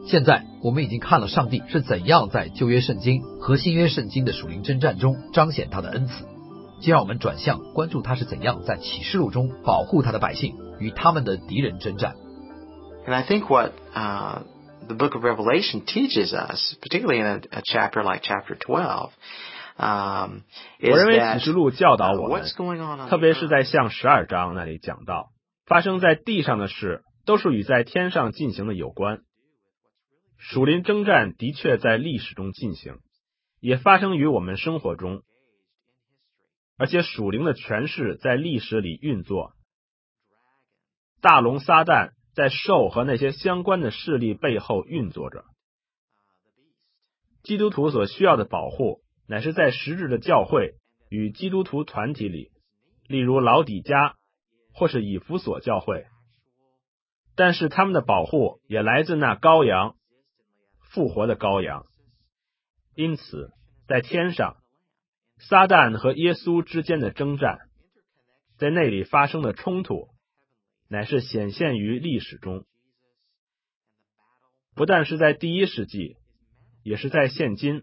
现在我们已经看了上帝是怎样在旧约圣经和新约圣经的属灵征战中彰显他的恩慈，就让我们转向关注他是怎样在启示录中保护他的百姓与他们的敌人征战。 And I think what the book of Revelation teaches us, particularly in a chapter like chapter 12, 我认为启示录教导我们，特别是在像12章那里讲到，发生在地上的事都是与在天上进行的有关。属灵征战的确在历史中进行，也发生于我们生活中，而且属灵的权势在历史里运作。大龙撒旦在兽和那些相关的势力背后运作着。基督徒所需要的保护乃是在实质的教会与基督徒团体里，例如老底嘉或是以弗所教会，但是他们的保护也来自那羔羊，复活的羔羊。因此在天上，撒旦和耶稣之间的征战，在那里发生的冲突乃是显现于历史中，不但是在第一世纪，也是在现今。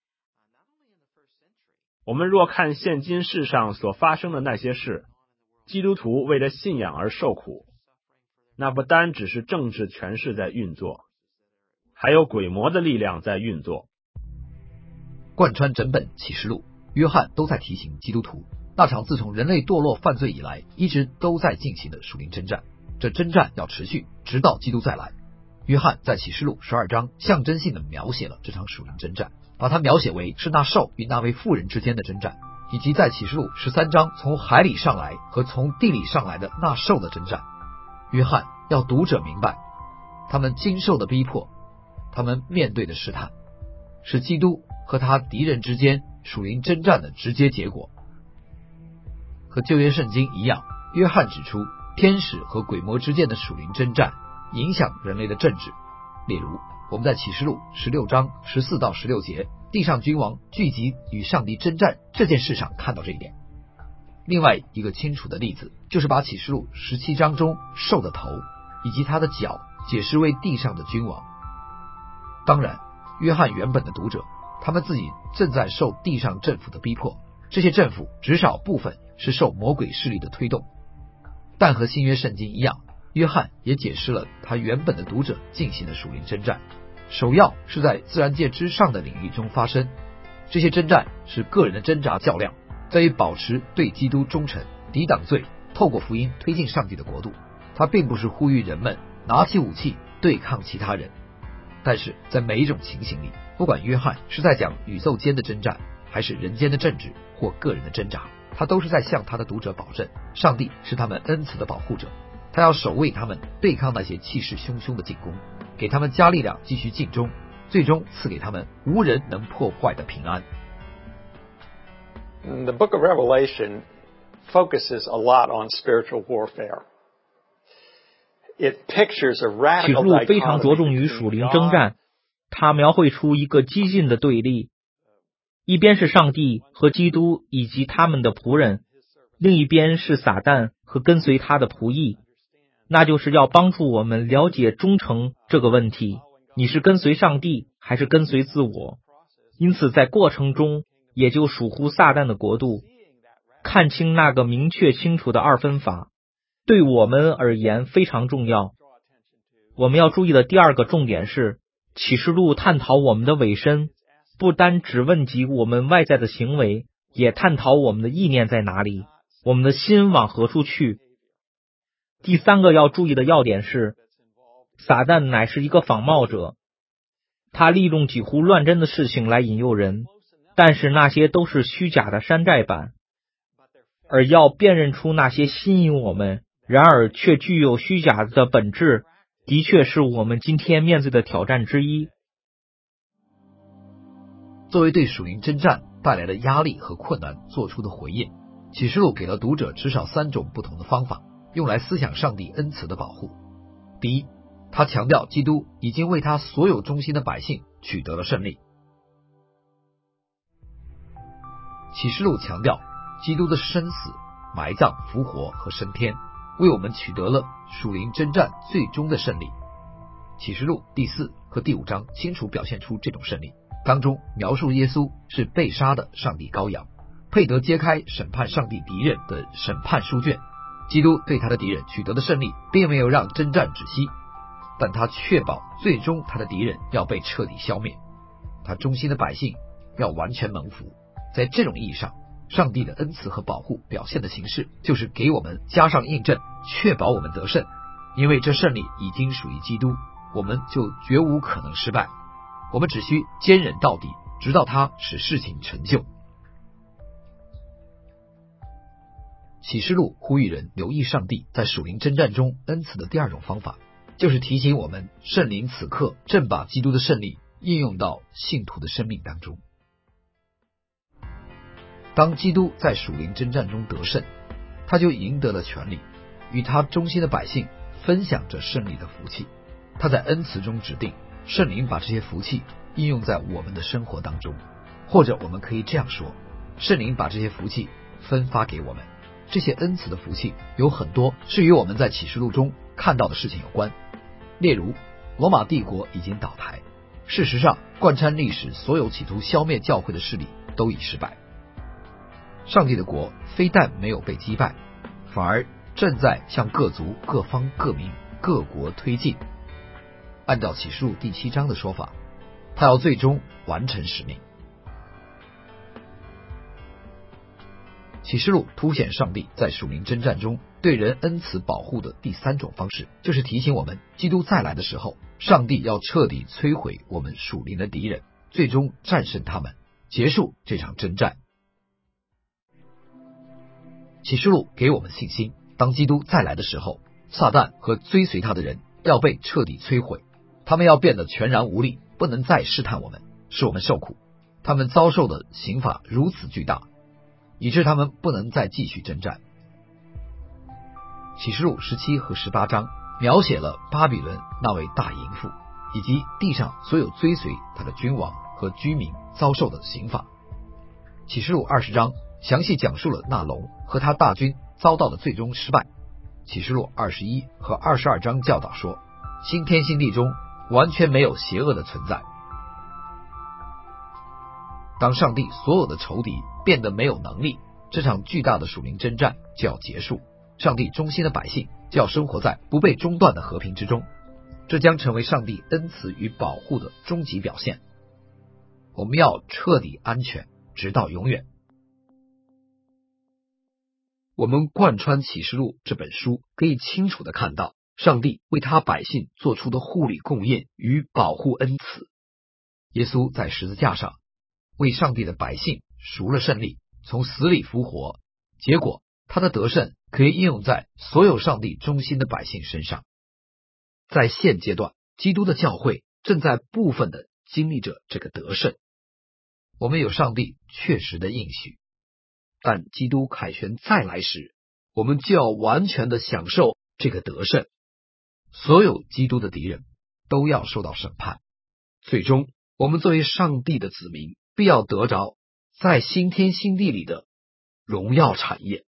我们若看现今世上所发生的那些事，基督徒为了信仰而受苦，那不单只是政治权势在运作，还有鬼魔的力量在运作。 贯穿整本启示录，约翰都在提醒基督徒，那场自从人类堕落犯罪以来一直都在进行的属灵征战，这征战要持续直到基督再来。约翰在启示录12章象征性的描写了这场属灵征战，把它描写为是那兽与那位妇人之间的征战，以及在启示录13章从海里上来和从地里上来的那兽的征战。约翰要读者明白，他们经受的逼迫，他们面对的试探，是基督和他敌人之间属灵征战的直接结果。和旧约圣经一样，约翰指出天使和鬼魔之间的属灵征战影响人类的政治。例如我们在启示录16章14到16节地上君王聚集与上帝征战这件事上看到这一点。另外一个清楚的例子，就是把启示录17章中兽的头以及他的脚解释为地上的君王。当然约翰原本的读者，他们自己正在受地上政府的逼迫，这些政府只少部分是受魔鬼势力的推动。但和新约圣经一样，约翰也解释了他原本的读者进行的属灵征战，首要是在自然界之上的领域中发生。这些征战是个人的挣扎较量，在于保持对基督忠诚，抵挡罪，透过福音推进上帝的国度。他并不是呼吁人们拿起武器对抗其他人，但是在每一种情形里，不管约翰是在讲宇宙间的征战，还是人间的政治或个人的挣扎，他都是在向他的读者保证，上帝是他们恩慈的保护者，他要守卫他们对抗那些气势汹汹的进攻，给他们加力量继续尽忠，最终赐给他们无人能破坏的平安。 The book of Revelation focuses a lot on spiritual warfare. It pictures a 启示 radical 录非常着 dichotomy 重于属 between 灵征 God 战，它描绘出一个激进的对立，一边是上帝和基督以及他们的仆人，另一边是撒旦和跟随他的仆役。那就是要帮助我们了解忠诚这个问题，你是跟随上帝还是跟随自我？因此在过程中也就属乎撒旦的国度。看清那个明确清楚的二分法，对我们而言非常重要。我们要注意的第二个重点是，启示录探讨我们的委身，不单只问及我们外在的行为，也探讨我们的意念在哪里，我们的心往何处去。第三个要注意的要点是，撒旦乃是一个仿冒者，他利用几乎乱真的事情来引诱人，但是那些都是虚假的山寨版。而要辨认出那些吸引我们，然而却具有虚假的本质，的确是我们今天面对的挑战之一。 作为对属灵征战带来的压力和困难做出的回应，启示录给了读者至少3种不同的方法，用来思想上帝恩慈的保护。第一，他强调基督已经为他所有忠心的百姓取得了胜利。启示录强调基督的生死、埋葬、复活和升天，为我们取得了属灵征战最终的胜利。 启示录第4和第5章清楚表现出这种胜利，当中描述耶稣是被杀的上帝羔羊，配得揭开审判上帝敌人的审判书卷。基督对他的敌人取得的胜利并没有让征战止息，但他确保最终他的敌人要被彻底消灭，他忠心的百姓要完全蒙福。在这种意义上，上帝的恩慈和保护表现的形式就是给我们加上印证，确保我们得胜。因为这胜利已经属于基督，我们就绝无可能失败，我们只需坚忍到底，直到他使事情成就。启示录呼吁人留意上帝在属灵征战中恩赐的第2种方法，就是提醒我们圣灵此刻正把基督的胜利应用到信徒的生命当中。当基督在属灵征战中得胜，他就赢得了权利，与他忠心的百姓分享着胜利的福气。他在恩慈中指定圣灵把这些福气应用在我们的生活当中，或者我们可以这样说，圣灵把这些福气分发给我们。这些恩慈的福气有很多是与我们在启示录中看到的事情有关，例如罗马帝国已经倒台，事实上贯穿历史所有企图消灭教会的势力都已失败，上帝的国非但没有被击败，反而正在向各族各方各民各国推进。按照启示录第7章的说法，他要最终完成使命。启示录凸显上帝在属灵征战中对人恩慈保护的第3种方式，就是提醒我们基督再来的时候，上帝要彻底摧毁我们属灵的敌人，最终战胜他们，结束这场征战。启示录给我们信心，当基督再来的时候，撒旦和追随他的人要被彻底摧毁，他们要变得全然无力，不能再试探我们，使我们受苦。他们遭受的刑罚如此巨大，以致他们不能再继续征战。启示录17和18章描写了巴比伦那位大淫妇，以及地上所有追随他的君王和居民遭受的刑罚。启示录20章详细讲述了那龙和他大军遭到的最终失败。启示录21和22章教导说，新天新地中完全没有邪恶的存在。当上帝所有的仇敌变得没有能力，这场巨大的属灵征战就要结束，上帝忠心的百姓就要生活在不被中断的和平之中，这将成为上帝恩慈与保护的终极表现。我们要彻底安全，直到永远。我们贯穿启示录这本书，可以清楚地看到上帝为他百姓做出的护理供应与保护恩慈。耶稣在十字架上为上帝的百姓赎了胜利，从死里复活，结果他的得胜可以应用在所有上帝忠心的百姓身上。在现阶段，基督的教会正在部分的经历着这个得胜。我们有上帝确实的应许，但基督凯旋再来时，我们就要完全的享受这个得胜。所有基督的敌人都要受到审判，最终我们作为上帝的子民必要得着在新天新地里的荣耀产业。